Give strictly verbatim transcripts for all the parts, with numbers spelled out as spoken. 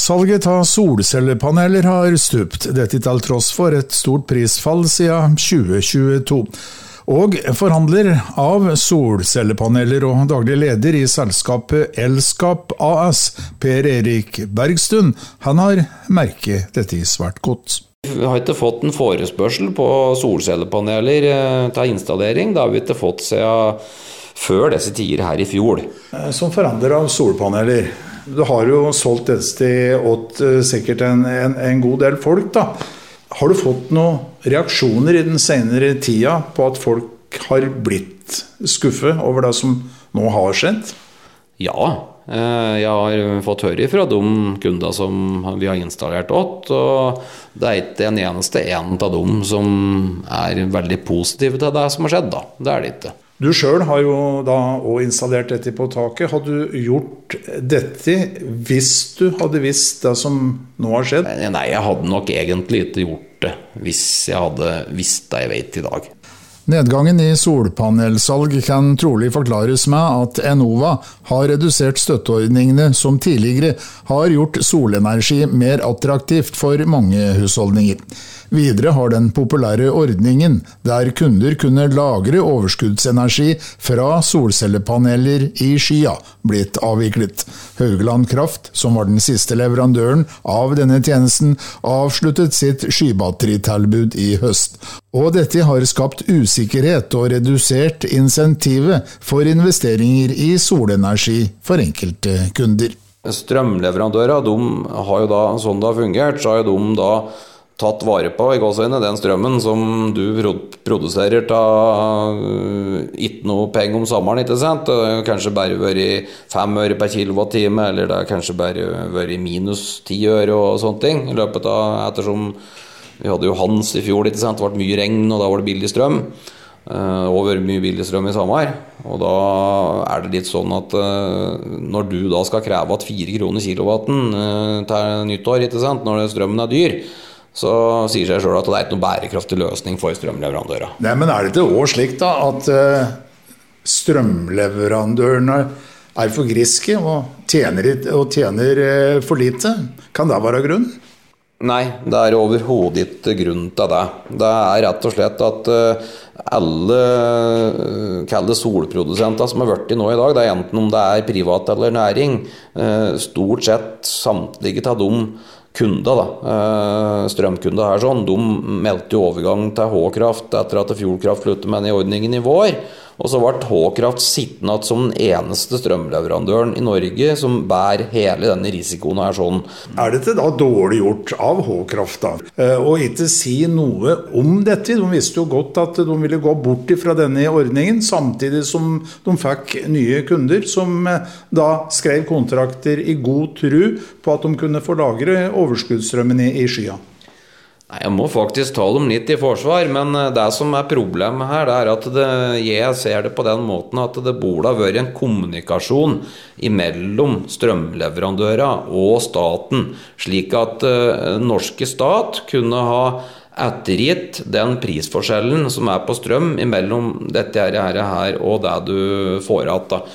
Salget av solcellepaneler har stupt, dette til tross for et stort prisfall siden tjue tjueto. Og forhandler av solcellepaneler og daglig leder i selskapet Elskap A S, Per Erik Bergstuen, han har merket dette svært godt. Vi har ikke fått en forespørsel på solcellepaneler til installering, det har vi ikke fått siden før disse tider her i fjor. Som forhandler av solpaneler, du har jo solgt et sted åt sikkert en, en, en god del folk da. Har du fått noen reaksjoner i den senere tida på at folk har blitt skuffet over det som nå har skjedd? Ja, jeg har fått høre fra de kunder som vi har installert åt, og det er ikke en eneste en av dem som er veldig positive til det som har skjedd da. Det er det ikke. Du selv har jo da også installert dette på taket. Har du gjort dette hvis du hadde visst det som nå har skjedd? Nei, jeg hadde nok egentlig ikke gjort det hvis jeg hadde visst det jeg vet i dag. Nedgangen i solpanelsalg kan trolig forklares med at Enova har redusert støtteordningene som tidligere har gjort solenergi mer attraktivt for mange husholdninger. Videre har den populære ordningen der kunder kunne lagre overskuddsenergi fra solcellepaneler i skya blitt avviklet. Haugland Kraft, som var den siste leverandøren av denne tjenesten, avsluttet sitt skybatteritilbud i høst. Og dette har skapt usikkerhet og redusert insentivet for investeringer i solenergi for enkelte kunder. Strømleverandører, de har jo da, sånn det har fungert, så har jo de da tatt vare på i gåsøyne den strømmen som du produserer til ikke noe penger om sommeren, ikke sant? Det har kanskje bare vært fem øre per kilowattime, eller det har kanskje bare vært minus ti øre og sånne ting. I løpet av, ettersom vi hadde jo Hans i fjor, ikke sant? Det ble mye regn, og da var det billig strøm. Og vært mye billig strøm i sommer. Og da er det litt sånn at når du da skal kreve at fire kroner kilowatten til nyttår, ikke sant? Når strømmen er dyr, så sier seg selv at det er ikke noen bærekraftig løsning for strømleverandører. Nei, men er det ikke også slik da at uh, strømleverandørene er for griske og tjener, og tjener uh, for lite? Kan det være grunn? Nei, det er overhodet ikke grunn til det. Det er rett og slett at uh, alle uh, kalde solprodusenter som har vært i nå i dag, det er enten om det er privat eller næring, uh, stort sett samtlige av dem kunder da, strømkunder her sånn, de meldte jo overgang til H-kraft etter at Fjordkraft sluttet med den i ordningen i vår, og så ble H-kraft sittende som den eneste strømleverandøren i Norge som bærer hele denne risikoen her sånn. Er det da dårlig gjort av H-kraft da? Og ikke si noe om dette? De visste jo godt at de ville gå bort fra denne ordningen, samtidig som de fikk nye kunder som da skrev kontrakter i god tro på at de kunne få lagre overskuddsstrømmen i, i skya. Nei, jeg må faktisk ta dem litt i forsvar, men det som er problemet her, det er at det, jeg ser det på den måten at det burde ha vært en kommunikasjon imellom strømleverandører og staten, slik at uh, norske stat kunne ha ettergitt den prisforskjellen som er på strøm imellom dette her, her og det du får at da.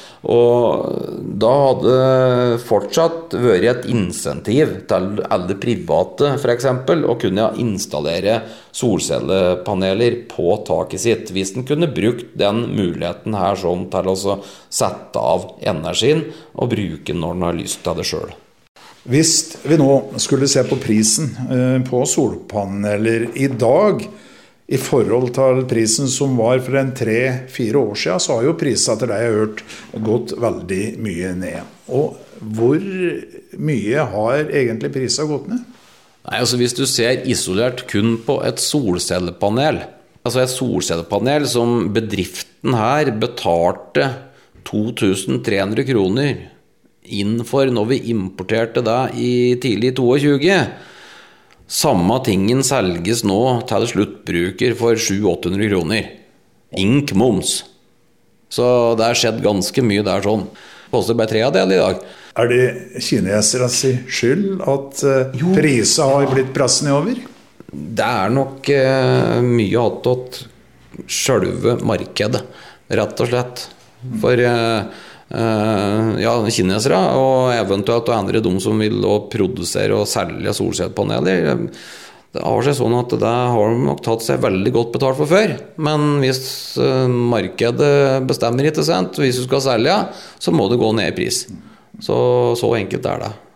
Og da hadde fortsatt vært et insentiv til alle private for eksempel å kunne installere solcellepaneler på taket sitt, hvis den kunne brukt den muligheten her sånn til å sette av energien og bruke den når den har lyst til det selv. Hvis vi nå skulle se på prisen på solpaneler i dag, i forhold til prisen som var for en tre-fire år siden, så har jo prisen etter det jeg har hørt gått veldig mye ned. Og hvor mye har egentlig prisen gått ned? Nei, altså hvis du ser isolert kun på et solcellepanel, altså et solcellepanel som bedriften her betalte to tusen tre hundre kroner innenfor når vi importerte det i tidlig tjueto. Samme tingen selges nå til sluttbruker for sju til åtte hundre kroner. Ink moms. Så det har skjedd ganske mye der sånn. Koster bare tre av det i dag. Er det kinesernes skyld at uh, priser har blitt presset nedover? Det er nok uh, mye attåt selve markedet, rett og slett. For uh, ja, kinesere, og eventuelt andre de som vil produsere og selge solcellepaneler. Det har seg sånn at det har de nok tatt seg veldig godt betalt for før, men hvis markedet bestemmer ikke, sant? Hvis du skal selge, så må det gå ned i pris. Så, så enkelt er det.